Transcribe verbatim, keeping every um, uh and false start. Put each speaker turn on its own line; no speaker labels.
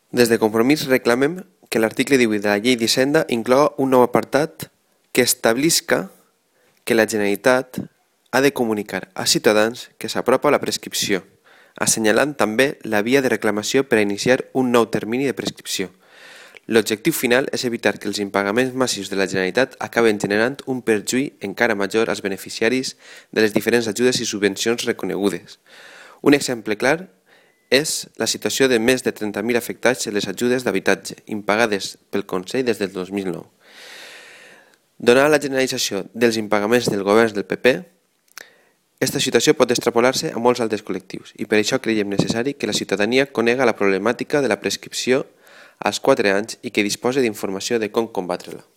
Des de Compromís reclamem que l'article divuit de la Llei d'Hisenda incloga un nou apartat que establisca que la Generalitat ha de comunicar als ciutadans que s'apropa la prescripció, assenyalant també la via de reclamació per a iniciar un nou termini de prescripció. L'objectiu final és evitar que els impagaments massius de la Generalitat acaben generant un perjuí encara major als beneficiaris de les diferents ajudes i subvencions reconegudes. Un exemple clar és la situació de més de trenta mil afectats en les ajudes d'habitatge, impagades pel Consell des del dos mil nou. Donada la generalització dels impagaments del govern del P P, aquesta situació pot extrapolar-se a molts altres col·lectius i per això creiem necessari que la ciutadania conega la problemàtica de la prescripció als quatre anys i que dispose d'informació de com combatre-la.